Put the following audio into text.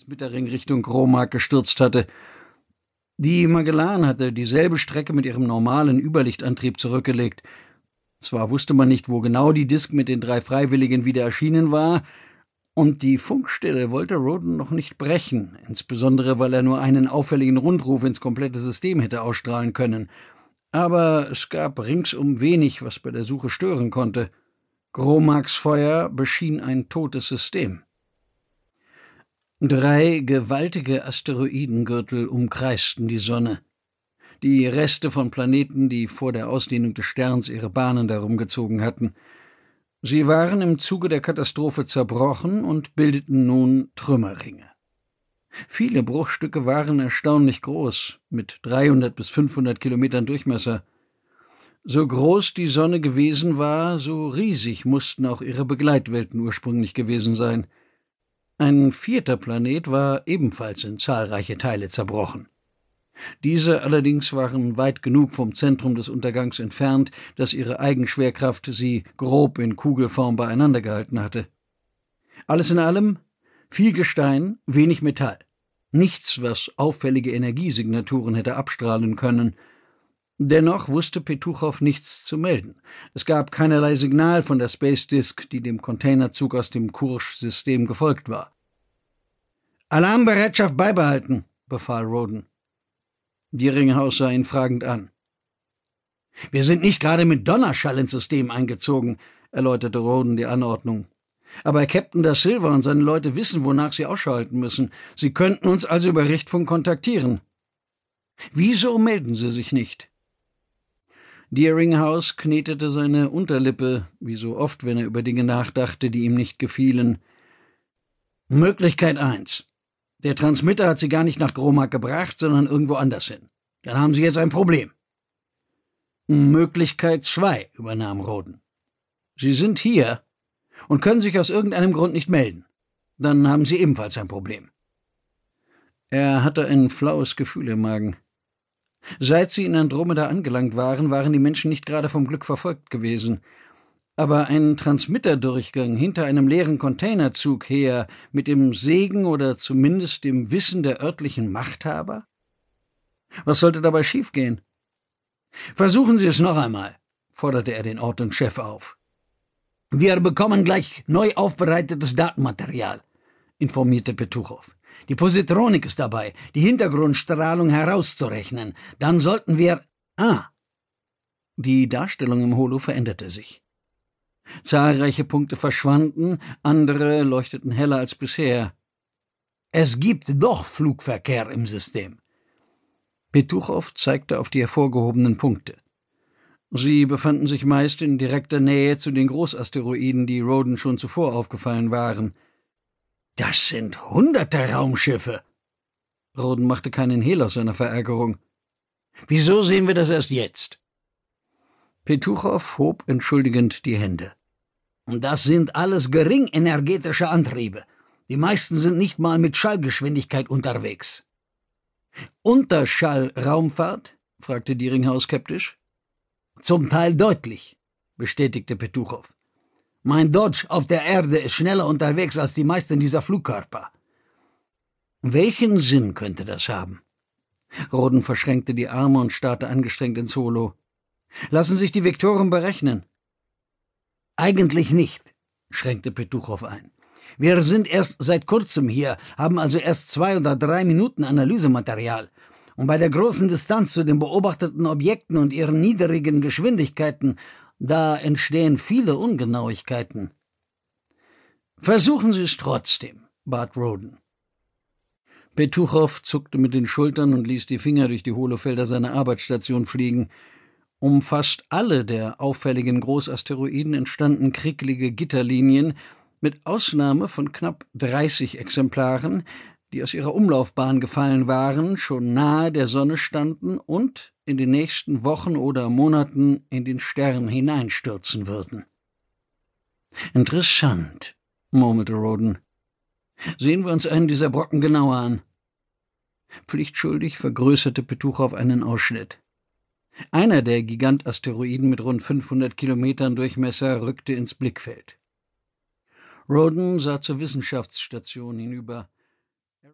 Transmitterring Richtung Gromark gestürzt hatte. Die Magellan hatte dieselbe Strecke mit ihrem normalen Überlichtantrieb zurückgelegt. Zwar wusste man nicht, wo genau die Disk mit den 3 Freiwilligen wieder erschienen war, und die Funkstille wollte Roden noch nicht brechen, insbesondere weil er nur einen auffälligen Rundruf ins komplette System hätte ausstrahlen können. Aber es gab ringsum wenig, was bei der Suche stören konnte. Gromarks Feuer beschien ein totes System. 3 gewaltige Asteroidengürtel umkreisten die Sonne. Die Reste von Planeten, die vor der Ausdehnung des Sterns ihre Bahnen darum gezogen hatten. Sie waren im Zuge der Katastrophe zerbrochen und bildeten nun Trümmerringe. Viele Bruchstücke waren erstaunlich groß, mit 300 bis 500 Kilometern Durchmesser. So groß die Sonne gewesen war, so riesig mussten auch ihre Begleitwelten ursprünglich gewesen sein. Ein 4. Planet war ebenfalls in zahlreiche Teile zerbrochen. Diese allerdings waren weit genug vom Zentrum des Untergangs entfernt, dass ihre Eigenschwerkraft sie grob in Kugelform beieinander gehalten hatte. Alles in allem viel Gestein, wenig Metall. Nichts, was auffällige Energiesignaturen hätte abstrahlen können. Dennoch wusste Petuchow nichts zu melden. Es gab keinerlei Signal von der Space Disk, die dem Containerzug aus dem Kursch-System gefolgt war. »Alarmbereitschaft beibehalten«, befahl Roden. Deeringhouse sah ihn fragend an. »Wir sind nicht gerade mit Donnerschall ins System eingezogen«, erläuterte Roden die Anordnung. »Aber Captain Da Silva und seine Leute wissen, wonach sie ausschalten müssen. Sie könnten uns also über Richtfunk kontaktieren.« »Wieso melden Sie sich nicht?« Deeringhouse knetete seine Unterlippe, wie so oft, wenn er über Dinge nachdachte, die ihm nicht gefielen. »Möglichkeit 1. Der Transmitter hat Sie gar nicht nach Gromark gebracht, sondern irgendwo anders hin. Dann haben Sie jetzt ein Problem.« »Möglichkeit 2, übernahm Roden. Sie sind hier und können sich aus irgendeinem Grund nicht melden. Dann haben Sie ebenfalls ein Problem.« Er hatte ein flaues Gefühl im Magen. Seit sie in Andromeda angelangt waren, waren die Menschen nicht gerade vom Glück verfolgt gewesen. Aber ein Transmitterdurchgang hinter einem leeren Containerzug her, mit dem Segen oder zumindest dem Wissen der örtlichen Machthaber? Was sollte dabei schiefgehen? »Versuchen Sie es noch einmal«, forderte er den Ortungschef auf. »Wir bekommen gleich neu aufbereitetes Datenmaterial«, informierte Petuchow. »Die Positronik ist dabei, die Hintergrundstrahlung herauszurechnen. Dann sollten wir...« Die Darstellung im Holo veränderte sich. Zahlreiche Punkte verschwanden, andere leuchteten heller als bisher. »Es gibt doch Flugverkehr im System.« Petuchow zeigte auf die hervorgehobenen Punkte. Sie befanden sich meist in direkter Nähe zu den Großasteroiden, die Roden schon zuvor aufgefallen waren. »Das sind hunderte Raumschiffe!« Roden machte keinen Hehl aus seiner Verärgerung. »Wieso sehen wir das erst jetzt?« Petuchow hob entschuldigend die Hände. »Das sind alles geringenergetische Antriebe. Die meisten sind nicht mal mit Schallgeschwindigkeit unterwegs.« »Unterschallraumfahrt?« fragte Deeringhouse skeptisch. »Zum Teil deutlich«, bestätigte Petuchow. »Mein Dodge auf der Erde ist schneller unterwegs als die meisten dieser Flugkörper.« »Welchen Sinn könnte das haben?« Roden verschränkte die Arme und starrte angestrengt ins Holo. »Lassen sich die Vektoren berechnen?« »Eigentlich nicht«, schränkte Petuchow ein. »Wir sind erst seit kurzem hier, haben also erst 2 oder 3 Minuten Analysematerial. Und bei der großen Distanz zu den beobachteten Objekten und ihren niedrigen Geschwindigkeiten, da entstehen viele Ungenauigkeiten.« »Versuchen Sie es trotzdem«, bat Roden. Petuchow zuckte mit den Schultern und ließ die Finger durch die Holofelder seiner Arbeitsstation fliegen. Um fast alle der auffälligen Großasteroiden entstanden kricklige Gitterlinien, mit Ausnahme von knapp 30 Exemplaren, die aus ihrer Umlaufbahn gefallen waren, schon nahe der Sonne standen und in den nächsten Wochen oder Monaten in den Stern hineinstürzen würden. »Interessant«, murmelte Roden. »Sehen wir uns einen dieser Brocken genauer an.« Pflichtschuldig vergrößerte Petuchow einen Ausschnitt. Einer der Gigantasteroiden mit rund 500 Kilometern Durchmesser rückte ins Blickfeld. Roden sah zur Wissenschaftsstation hinüber.